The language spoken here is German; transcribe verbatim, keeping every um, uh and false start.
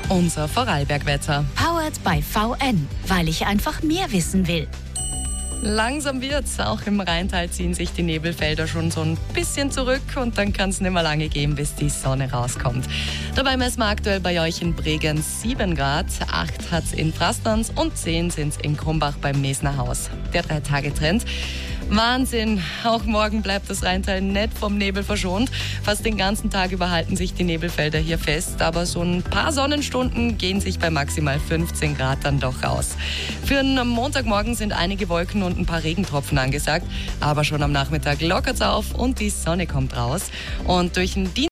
unser Vorarlbergwetter. Powered by V N, weil ich einfach mehr wissen will. Langsam wird's. Auch im Rheintal ziehen sich die Nebelfelder schon so ein bisschen zurück und dann kann es nicht mehr lange gehen, bis die Sonne rauskommt. Dabei messen wir aktuell bei euch in Bregenz sieben Grad, acht hat's in Frastanz und zehn sind's in Krumbach beim Mesner Haus. Der Drei-Tage-Trend. Wahnsinn! Auch morgen bleibt das Rheintal nicht vom Nebel verschont. Fast den ganzen Tag über halten sich die Nebelfelder hier fest, aber so ein paar Sonnenstunden gehen sich bei maximal fünfzehn Grad dann doch aus. Für einen Montagmorgen sind einige Wolken und ein paar Regentropfen angesagt, aber schon am Nachmittag lockert's auf und die Sonne kommt raus. Und durch den Dienstag